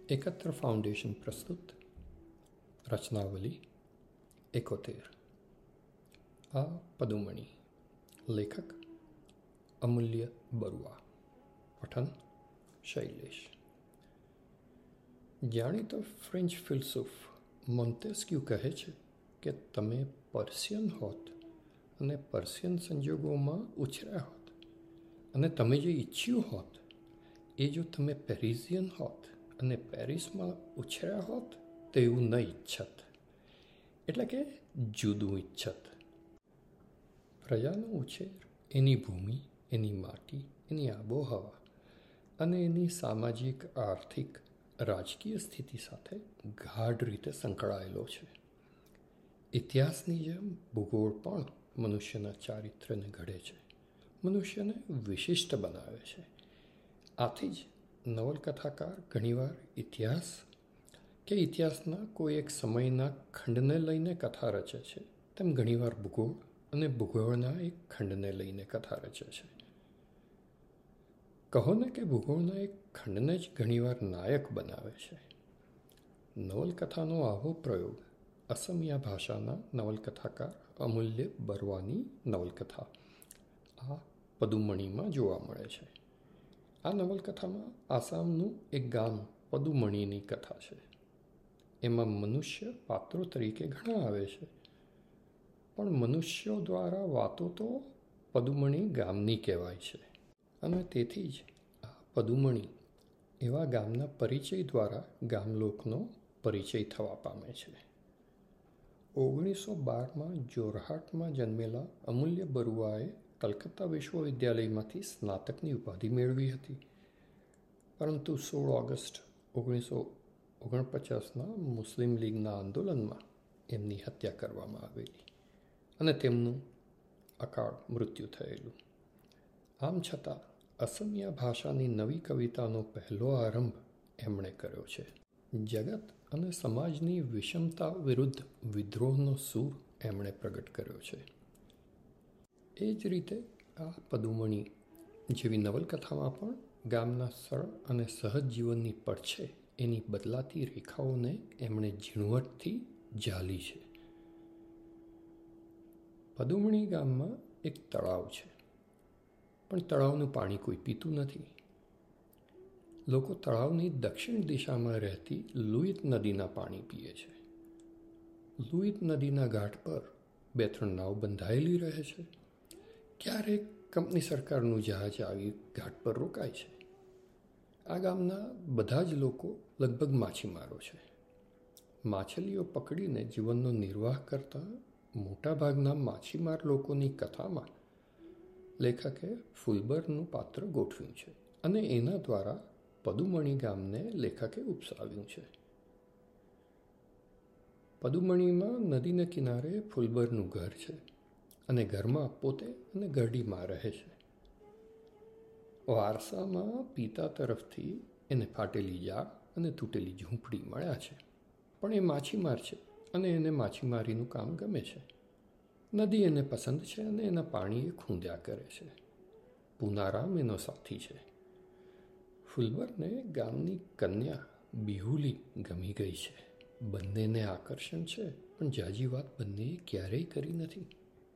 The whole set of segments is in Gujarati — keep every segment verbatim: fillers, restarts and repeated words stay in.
એકત્ર ફાઉન્ડેશન પ્રસ્તુત રચનાવલી એકોતેર. આ પદુમણી. લેખક અમૂલ્ય બરુઆ. પઠન શૈલેષ. જાણીતો ફ્રેન્ચ ફિલસૂફ મોન્ટેસ્ક્યુ કહે છે કે તમે પર્શિયન હોત અને પર્શિયન સંજોગોમાં ઉછર્યા હોત, અને તમે જે ઈચ્છ્યું હોત એ જો તમે પેરિઝિયન હોત અને પેરિસમાં ઉછર્યા હોત તો એવું ન ઈચ્છત, એટલે કે જુદું ઈચ્છત. પ્રજાનો ઉછેર એની ભૂમિ, એની માટી, એની આબોહવા અને એની સામાજિક, આર્થિક, રાજકીય સ્થિતિ સાથે ગાઢ રીતે સંકળાયેલો છે. ઇતિહાસની જેમ ભૂગોળ પણ મનુષ્યના ચારિત્ર્યને ઘડે છે, મનુષ્યને વિશિષ્ટ બનાવે છે. આથી જ નવલકથાકાર ઘણીવાર ઇતિહાસ કે ઇતિહાસના કોઈ એક સમયના ખંડને લઈને કથા રચે છે, તેમ ઘણીવાર ભૂગોળ અને ભૂગોળના એક ખંડને લઈને કથા રચે છે. કહો ને કે ભૂગોળના એક ખંડને જ ઘણીવાર નાયક બનાવે છે. નવલકથાનો આવો પ્રયોગ અસમિયા ભાષાના નવલકથાકાર અમૂલ્ય બરુઆની નવલકથા આ પદુમણીમાં જોવા મળે છે. આ નવલકથામાં આસામનું એક ગામ પદુમણીની કથા છે. એમાં મનુષ્ય પાત્રો તરીકે ઘણા આવે છે, પણ મનુષ્યો દ્વારા વાતો તો પદુમણી ગામની કહેવાય છે, અને તેથી જ આ પદુમણી એવા ગામના પરિચય દ્વારા ગામલોકનો પરિચય થવા પામે છે. ઓગણીસો બારમાં જોરહાટમાં જન્મેલા અમૂલ્ય બરુઆએ કલકત્તા વિશ્વવિદ્યાલયમાંથી સ્નાતકની ઉપાધિ મેળવી હતી, પરંતુ સોળ ઓગસ્ટ ઓગણીસો ઓગણપચાસના મુસ્લિમ લીગના આંદોલનમાં એમની હત્યા કરવામાં આવેલી અને તેમનું અકાળ મૃત્યુ થયેલું. આમ છતાં અસમિયા ભાષાની નવી કવિતાનો પહેલો આરંભ એમણે કર્યો છે. જગત અને સમાજની વિષમતા વિરુદ્ધ વિદ્રોહનો સૂર એમણે પ્રગટ કર્યો છે. એ જ રીતે આ પદુમણી જેવી નવલકથામાં પણ ગામના સરળ અને સહજ જીવનની પડછે એની બદલાતી રેખાઓને એમણે ઝીણવટથી ઝાલી છે. પદુમણી ગામમાં એક તળાવ છે, પણ તળાવનું પાણી કોઈ પીતું નથી. લોકો તળાવની દક્ષિણ દિશામાં રહેતી લુઈત નદીના પાણી પીએ છે. લુઈત નદીના ઘાટ પર બે ત્રણ નાવ બંધાયેલી રહે છે. ક્યારેક કંપની સરકારનું જહાજ આવી ઘાટ પર રોકાય છે. આ ગામના બધા જ લોકો લગભગ માછીમારો છે. માછલીઓ પકડીને જીવનનો નિર્વાહ કરતા મોટાભાગના માછીમાર લોકોની કથામાં લેખકે ફુલબરનું પાત્ર ગોઠવ્યું છે, અને એના દ્વારા પદુમણી ગામને લેખકે ઉપસાવ્યું છે. પદુમણીમાં નદીના કિનારે ફુલબરનું ઘર છે, અને ઘરમાં પોતે અને ઘરડીમાં રહે છે. વારસામાં પિતા તરફથી એને ફાટેલી જાળ અને તૂટેલી ઝૂંપડી મળ્યા છે, પણ એ માછીમાર છે અને એને માછીમારીનું કામ ગમે છે. નદી એને પસંદ છે અને એના પાણી એ ખૂંદ્યા કરે છે. પૂનારામ એનો સાથી છે. ફુલબરને ગામની કન્યા બિહુલી ગમી ગઈ છે. બંનેને આકર્ષણ છે, પણ જાજી વાત બંનેએ ક્યારેય કરી નથી.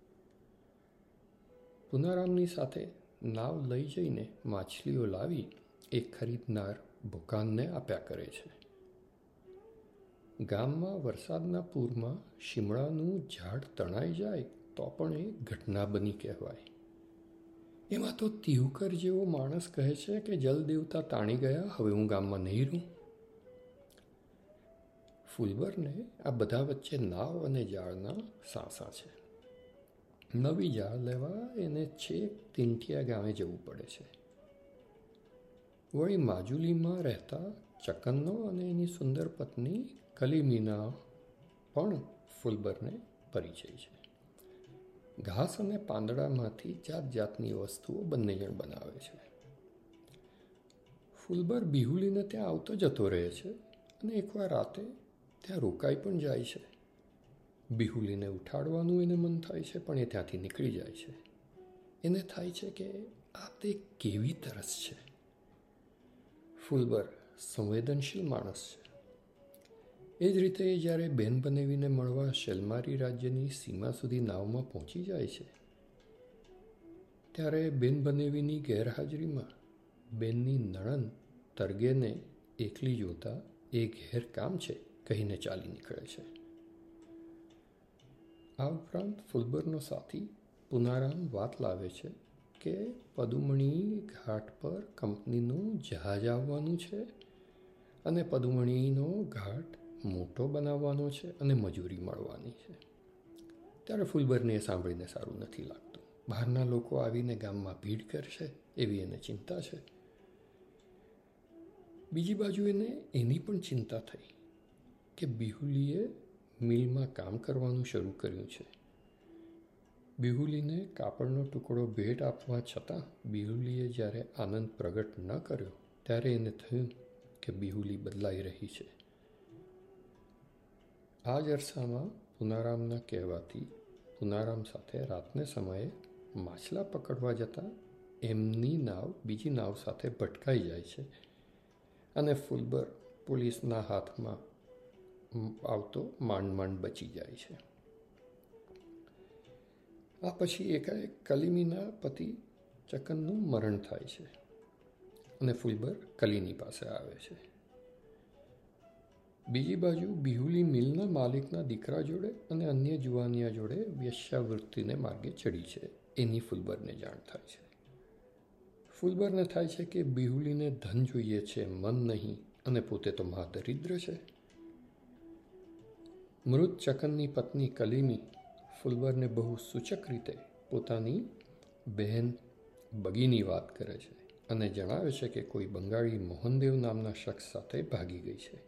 પૂનારામની સાથે નાવ લઈ જઈને માછલીઓ લાવી એ ખરીદનાર ભૂકાનને આપ્યા કરે છે. ગામમાં વરસાદના પૂરમાં શિમળાનું ઝાડ તણાઈ જાય તો પણ એ ઘટના બની કહેવાય. એમાં તો તિહુકર જેવો માણસ કહે છે કે જલ દેવતા તાણી ગયા, હવે હું ગામમાં નહીં રહું. ફુલબરને આ બધા વચ્ચે નાવ અને ઝાડના સાંસા છે. નવી ઝાડ લેવા એને છેક તીંટિયા ગામે જવું પડે છે. વળી માજુલીમાં રહેતા ચકન્નો અને એની સુંદર પત્ની કલીમીના પણ ફુલબરને પરિચય છે. ઘાસ અને પાંદડામાંથી જાત જાતની વસ્તુઓ બંને જણ બનાવે છે. ફુલબર બિહુલીને ત્યાં આવતો જતો રહે છે, અને એકવાર રાતે ત્યાં રોકાઈ પણ જાય છે. બિહુલીને ઉઠાડવાનું એને મન થાય છે, પણ એ ત્યાંથી નીકળી જાય છે. એને થાય છે કે આ તે કેવી તરસ છે. ફુલબર સંવેદનશીલ માણસ છે. એ જ રીતે એ જ્યારે બેન બનેવીને મળવા શેલમારી રાજ્યની સીમા સુધી નાવમાં પહોંચી જાય છે ત્યારે બેન બનેવીની ગેરહાજરીમાં બેનની નણંદ તરગેને એકલી જોતા એ ઘેર કામ છે કહીને ચાલી નીકળે છે. આ ઉપરાંત ફુલબરનો સાથી પુનારામ વાત લાવે છે કે પદુમણી ઘાટ પર કંપનીનું જહાજ આવવાનું છે અને પદુમણીનો ઘાટ મોટો બનાવવાનો છે અને મજૂરી મળવાની છે. ત્યારે ફુલબરને એ સાંભળીને સારું નથી લાગતું. બહારના લોકો આવીને ગામમાં ભીડ કરશે એવી એને ચિંતા છે. બીજી બાજુ એને એની પણ ચિંતા થઈ કે બિહુલીએ મિલમાં કામ કરવાનું શરૂ કર્યું છે. બિહુલીને કાપડનો ટુકડો ભેટ આપવા છતાં બિહુલીએ જ્યારે આનંદ પ્રગટ ન કર્યો ત્યારે એને થયું કે બિહુલી બદલાઈ રહી છે. આ જ અરસામાં પુનારામના કહેવાથી પુનારામ સાથે રાતને સમયે માછલા પકડવા જતાં એમની નાવ બીજી નાવ સાથે ભટકાઈ જાય છે અને ફુલબર પોલીસના હાથમાં આવતો માંડ માંડ બચી જાય છે. આ પછી એકાએક કલીમીના પતિ ચકનનું મરણ થાય છે અને ફુલબર કલીની પાસે આવે છે. બીજી બાજુ બિહુલી મિલના માલિકના દીકરા જોડે અને અન્ય જુવાનિયા જોડે વેશ્યાવૃત્તિને માર્ગે ચડી છે એની ફુલબરને જાણ થાય છે. ફુલબરને થાય છે કે બિહુલીને ધન જોઈએ છે, મન નહીં, અને પોતે તો મહાદરિદ્ર છે. મૃત ચકનની પત્ની કલીમી ફુલબરને બહુ સૂચક રીતે પોતાની બહેન બગીની વાત કરે છે અને જણાવે છે કે કોઈ બંગાળી મોહનદેવ નામના શખ્સ સાથે ભાગી ગઈ છે.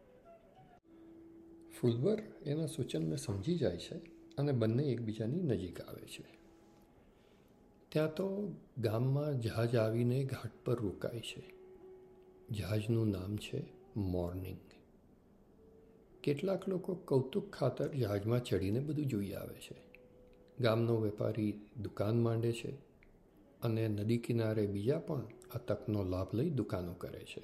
ફુલબર એના સૂચનને સમજી જાય છે અને બંને એકબીજાની નજીક આવે છે. ત્યાં તો ગામમાં જહાજ આવીને ઘાટ પર રોકાય છે. જહાજનું નામ છે મોર્નિંગ. કેટલાક લોકો કૌતુક ખાતર જહાજમાં ચડીને બધું જોઈ આવે છે. ગામનો વેપારી દુકાન માંડે છે અને નદી કિનારે બીજા પણ આ તકનો લાભ લઈ દુકાનો કરે છે.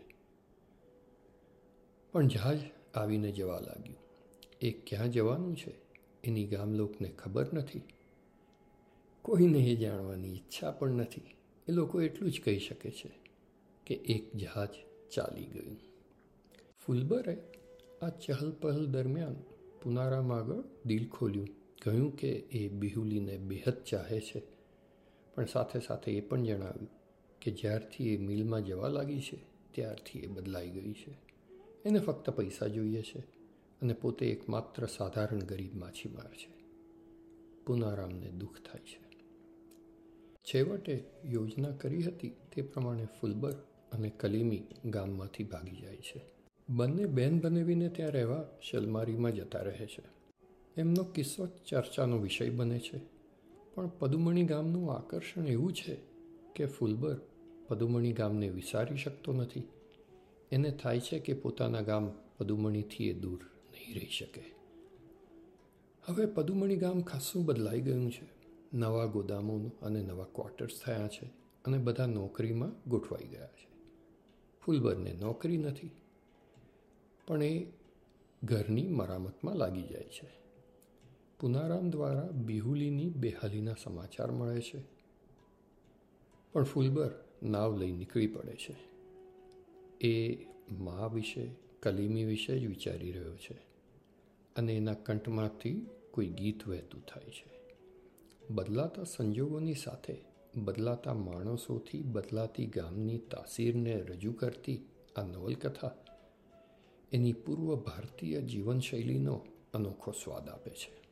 પણ જહાજ આવીને જવા લાગ્યું. એ ક્યાં જવાનું છે એની ગામ લોકોને ખબર નથી. કોઈને એ જાણવાની ઈચ્છા પણ નથી. એ લોકો એટલું જ કહી શકે છે કે એક જહાજ ચાલી ગયું. ફુલબરે આ ચહલપહલ દરમિયાન પુનારામ આગળ દિલ ખોલ્યું. કહ્યું કે એ બિહુલીને બેહદ ચાહે છે, પણ સાથે સાથે એ પણ જણાવ્યું કે જ્યારથી એ મિલમાં જવા લાગી છે ત્યારથી એ બદલાઈ ગઈ છે. એને ફક્ત પૈસા જોઈએ છે અને પોતે એક માત્ર સાધારણ ગરીબ માછીમાર છે. પુનારામને દુઃખ થાય છે. છેવટે યોજના કરી હતી તે પ્રમાણે ફુલબર અને કલીમી ગામમાંથી ભાગી જાય છે. બંને બેન બનેવીને ત્યાં રહેવા શેલમારીમાં જતા રહે છે. એમનો કિસ્સો ચર્ચાનો વિષય બને છે. પણ પદુમણી ગામનું આકર્ષણ એવું છે કે ફુલબર પદુમણી ગામને વિસારી શકતો નથી. એને થાય છે કે પોતાના ગામ પદુમણીથી એ દૂર નહીં રહી શકે. હવે પદુમણી ગામ ખાસ્સું બદલાઈ ગયું છે. નવા ગોદામો અને નવા ક્વાર્ટર્સ થયા છે અને બધા નોકરીમાં ગોઠવાઈ ગયા છે. ફુલબરને નોકરી નથી, પણ એ ઘરની મરામતમાં લાગી જાય છે. પુનારામ દ્વારા બિહુલીની બેહાલીના સમાચાર મળે છે, પણ ફુલબર નાવ લઈ નીકળી પડે છે. એ મા વિશે, કલીમી વિશે જ વિચારી રહ્યો છે અને એના કંઠમાંથી કોઈ ગીત વહેતું થાય છે. બદલાતા સંજોગોની સાથે બદલાતા માણસોથી બદલાતી ગામની તાસીરને રજૂ કરતી આ નવલકથા એની પૂર્વ ભારતીય જીવનશૈલીનો અનોખો સ્વાદ આપે છે.